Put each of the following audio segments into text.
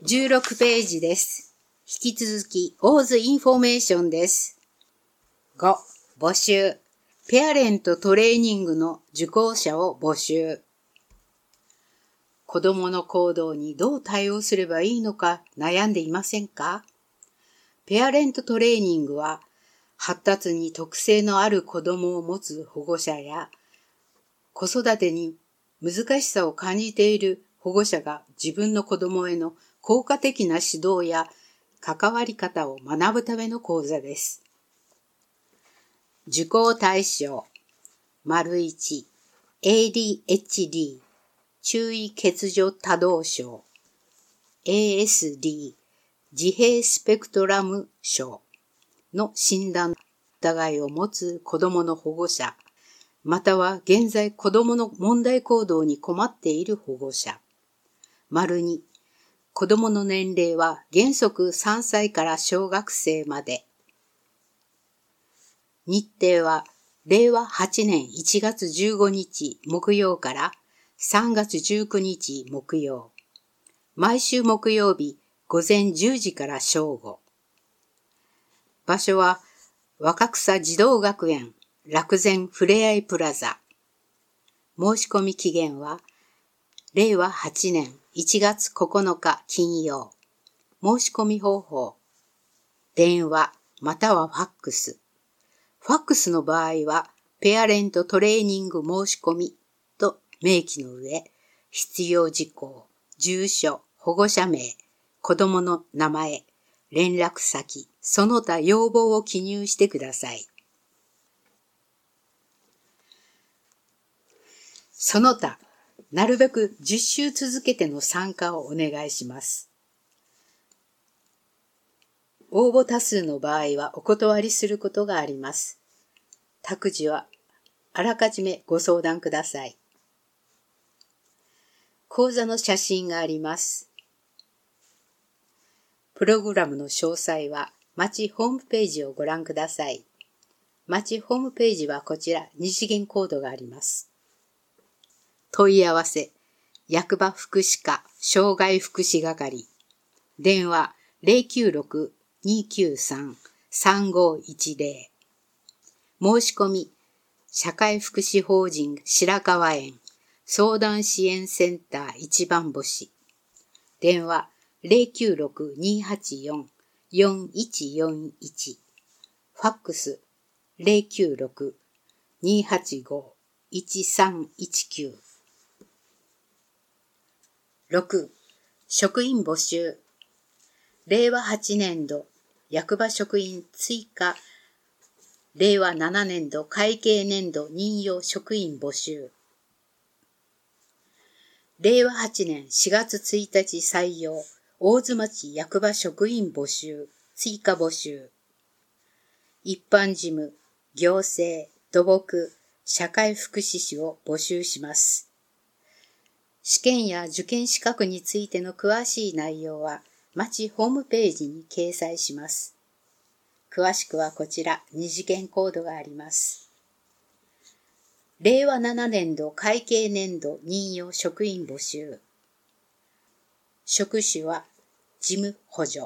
16ページです。引き続き、オーズインフォメーションです。5、募集。ペアレントトレーニングの受講者を募集。子供の行動にどう対応すればいいのか悩んでいませんか？ペアレントトレーニングは、発達に特性のある子供を持つ保護者や、子育てに難しさを感じている保護者が自分の子供への効果的な指導や関わり方を学ぶための講座です。受講対象 1. ADHD 注意欠如多動症 ASD 自閉スペクトラム症の診断疑いを持つ子供の保護者または現在子供の問題行動に困っている保護者 2. 子供の年齢は原則3歳から小学生まで。日程は令和8年1月15日木曜から3月19日木曜。毎週木曜日午前10時から正午。場所は若草児童学園楽前ふれあいプラザ。申し込み期限は令和8年1月9日金曜。申し込み方法。電話またはファックス。ファックスの場合は、ペアレントトレーニング申し込みと明記の上、必要事項、住所、保護者名、子供の名前、連絡先、その他要望を記入してください。その他、なるべく10週続けての参加をお願いします。応募多数の場合はお断りすることがあります。託児はあらかじめご相談ください。講座の写真があります。プログラムの詳細は町ホームページをご覧ください。町ホームページはこちら2次元コードがあります。問い合わせ、役場福祉課障害福祉係、電話096-293-3510、申し込み、社会福祉法人白川園相談支援センター一番星、電話096-284-4141、ファックス096-285-1319。6. 職員募集。令和8年度役場職員追加令和7年度会計年度任用職員募集。令和8年4月1日採用大津町役場職員募集追加募集。一般事務、行政、土木、社会福祉士を募集します。試験や受験資格についての詳しい内容は町ホームページに掲載します。詳しくはこちら2次元コードがあります。令和7年度会計年度任用職員募集。職種は事務補助。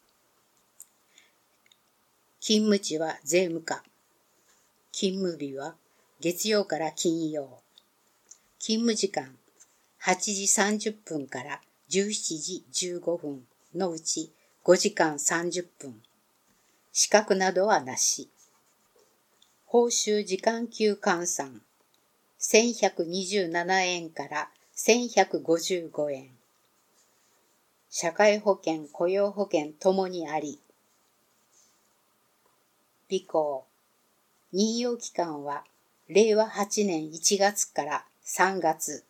勤務地は税務課。勤務日は月曜から金曜。勤務時間8時30分から17時15分のうち5時間30分。資格などはなし。報酬時間給換算。1127円から1155円。社会保険、雇用保険ともにあり。備考。任用期間は令和8年1月から3月。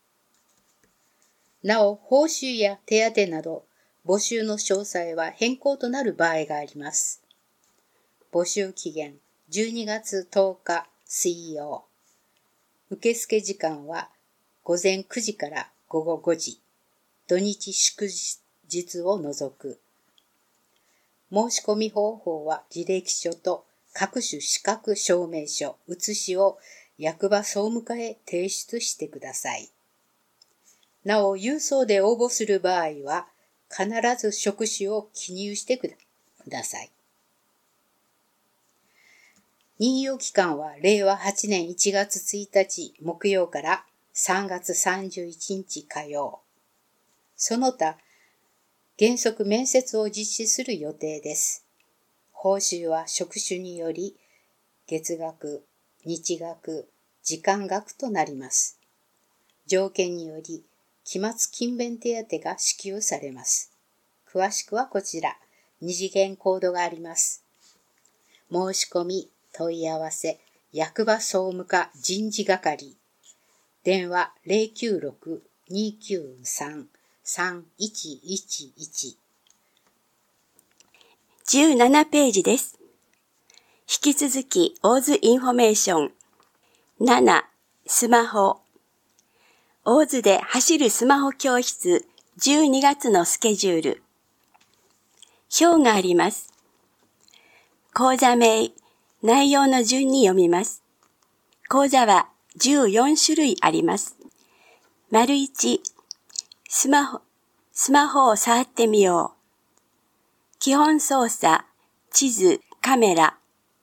なお、報酬や手当など募集の詳細は変更となる場合があります。募集期限12月10日水曜。受付時間は午前9時から午後5時。土日祝日を除く。申し込み方法は履歴書と各種資格証明書、写しを役場総務課へ提出してください。なお、郵送で応募する場合は、 必ず触手を記入してください。任用期間は令和8年1月1日木曜から3月31日火曜。その他、原則面接を実施する予定です。報酬は職種により月額、日額、時間額となります。条件により期末勤勉手当が支給されます。詳しくはこちら、二次元コードがあります。申し込み、問い合わせ、役場総務課人事係。電話096-293-3111。 17ページです。引き続き、オーズインフォメーション。7、スマホ。オーズで走るスマホ教室12月のスケジュール。表があります。講座名、内容の順に読みます。講座は14種類あります。丸1、スマホを触ってみよう。基本操作、地図、カメラ。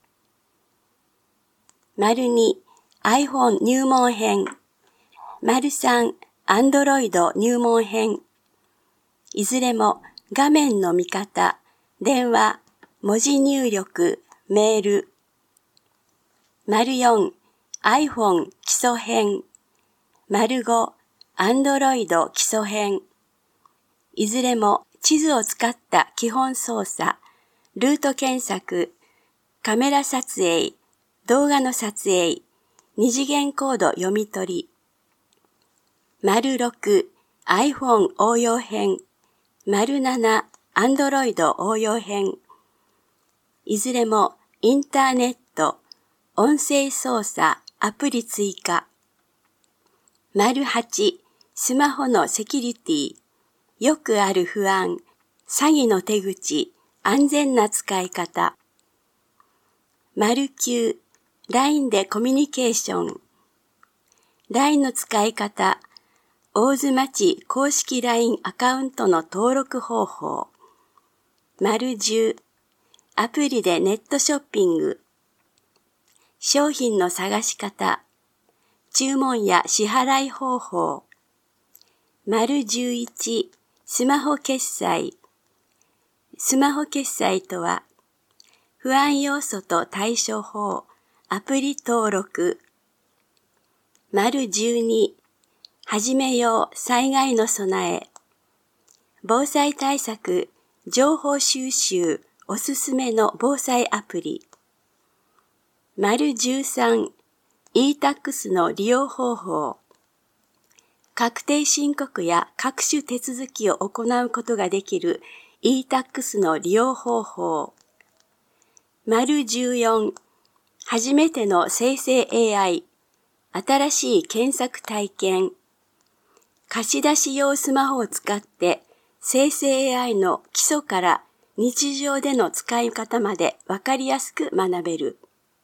丸2、iPhone 入門編。丸3、Android 入門編。いずれも画面の見方、電話、文字入力、メール。丸4、iPhone 基礎編。丸5、Android 基礎編。いずれも地図を使った基本操作、ルート検索、カメラ撮影、動画の撮影、二次元コード読み取り。丸6、iPhone 応用編。丸7、Android 応用編。いずれもインターネット、音声操作、アプリ追加。丸8、スマホのセキュリティ。よくある不安、詐欺の手口、安全な使い方。丸9、LINE でコミュニケーション。LINE の使い方、大津町公式 LINE アカウントの登録方法。丸10、アプリでネットショッピング。商品の探し方、注文や支払い方法。丸11、スマホ決済。スマホ決済とは、不安要素と対処法、アプリ登録。丸12、始めよう災害の備え。防災対策、情報収集、おすすめの防災アプリ。丸13、e-tax の利用方法。確定申告や各種手続きを行うことができる e-tax の利用方法。丸14、初めての生成 AI、新しい検索体験。貸し出し用スマホを使って生成 AI の基礎から日常での使い方までわかりやすく学べる。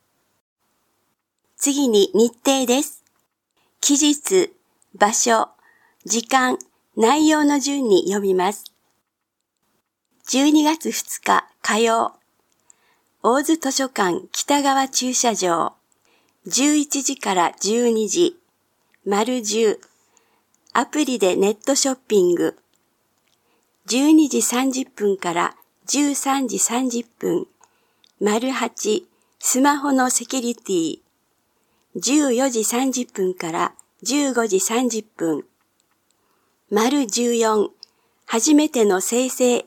次に日程です。期日、場所、時間、内容の順に読みます。12月2日火曜、大津図書館北川駐車場、11時から12時、丸10、アプリでネットショッピング、12時30分から13時30分、丸8、スマホのセキュリティ、14時30分から15時30分。丸14、初めての生成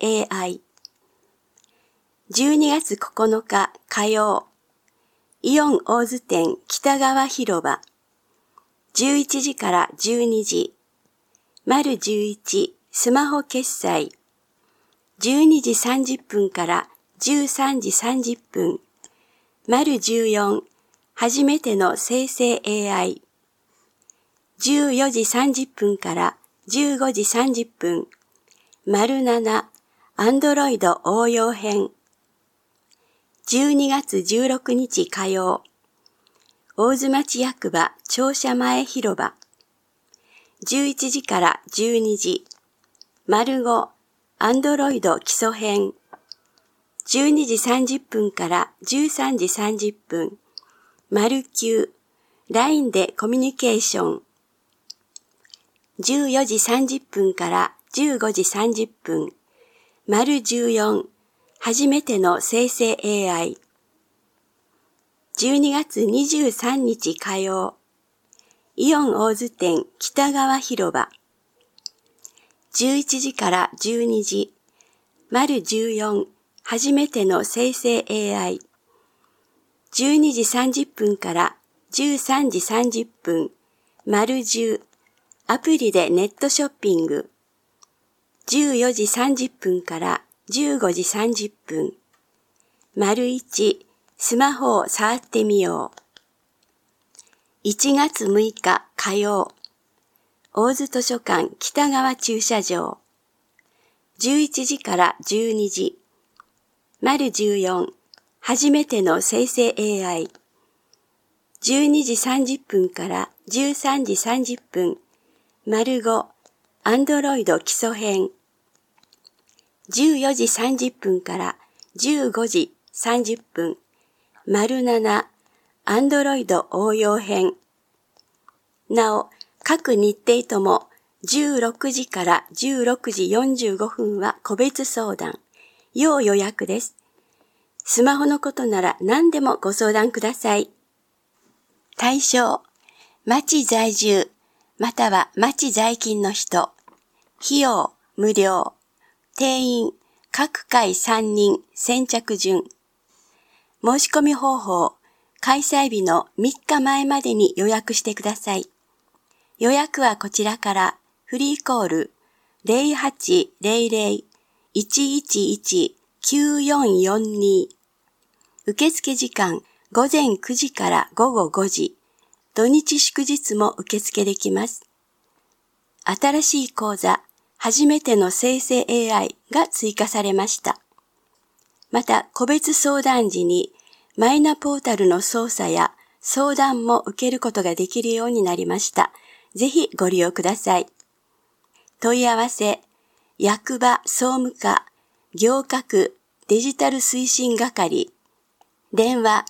AI。12月9日火曜、イオン大津店北川広場。11時から12時。丸11、スマホ決済。12時30分から13時30分。丸14、初めての生成 AI。14時30分から15時30分。丸7、Android 応用編。12月16日火曜。大津町役場庁舎前広場。11時から12時。丸5、 アンドロイド基礎編。12時30分から13時30分。丸9、LINE でコミュニケーション。14時30分から15時30分。丸14、初めての生成 AI。12月23日火曜。イオン大津店北川広場。11時から12時。丸14、初めての生成 AI。12時30分から13時30分。丸10、アプリでネットショッピング。14時30分から15時30分。丸1、スマホを触ってみよう。1月6日火曜。大津図書館北川駐車場。11時から12時。丸14、初めての生成 AI。12時30分から13時30分。丸5、アンドロイド基礎編。14時30分から15時30分。丸7、アンドロイド応用編。なお、各日程とも16時から16時45分は個別相談。要予約です。スマホのことなら何でもご相談ください。対象、町在住、または町在勤の人。費用、無料。定員、各回3人、先着順。申し込み方法、開催日の3日前までに予約してください。予約はこちらから、フリーコール 0800-111-9442。受付時間、午前9時から午後5時。土日祝日も受付できます。新しい講座、初めての生成 AI が追加されました。また、個別相談時にマイナポータルの操作や相談も受けることができるようになりました。ぜひご利用ください。問い合わせ、役場総務課、行革デジタル推進係、電話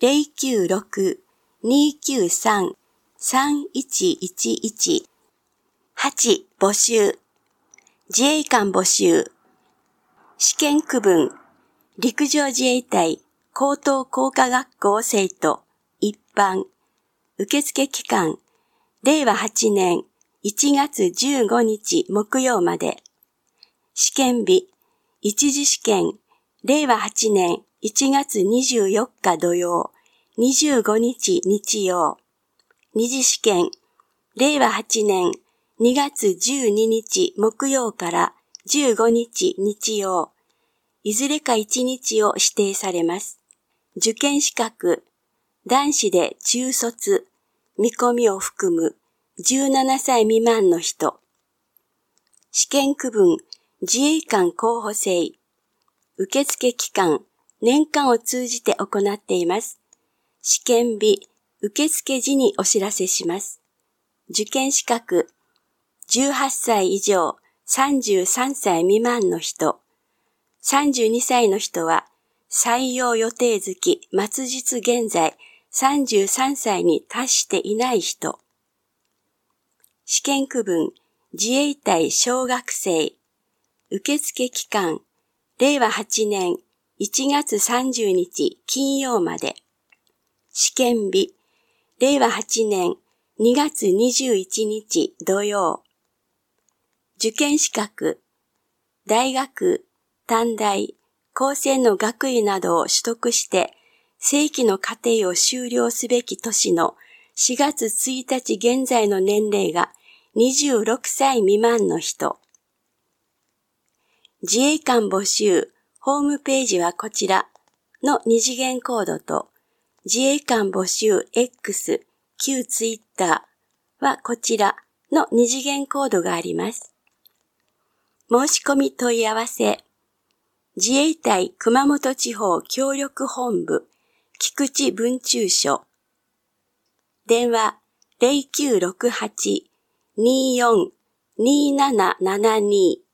096-293-3111。8、募集。自衛官募集。試験区分。陸上自衛隊高等工科学校生徒一般。受付期間。令和8年1月15日木曜まで。試験日。一次試験。令和8年1月24日土曜。25日日曜。二次試験。令和8年2月12日木曜から15日日曜。いずれか1日を指定されます。受験資格。男子で中卒。見込みを含む17歳未満の人。試験区分。自衛官候補生。受付期間。年間を通じて行っています。試験日。受付時にお知らせします。受験資格。18歳以上、33歳未満の人。32歳の人は、採用予定月末日現在33歳に達していない人。試験区分、自衛隊小学生。受付期間、令和8年1月30日金曜まで。試験日、令和8年2月21日土曜。受験資格、大学、短大、高専の学位などを取得して正規の課程を修了すべき年の4月1日現在の年齢が26歳未満の人。自衛官募集、ホームページはこちらの二次元コードと自衛官募集 X、旧ツイッターはこちらの二次元コードがあります。申し込み問い合わせ。自衛隊熊本地方協力本部菊池分駐所。電話0968-24-2772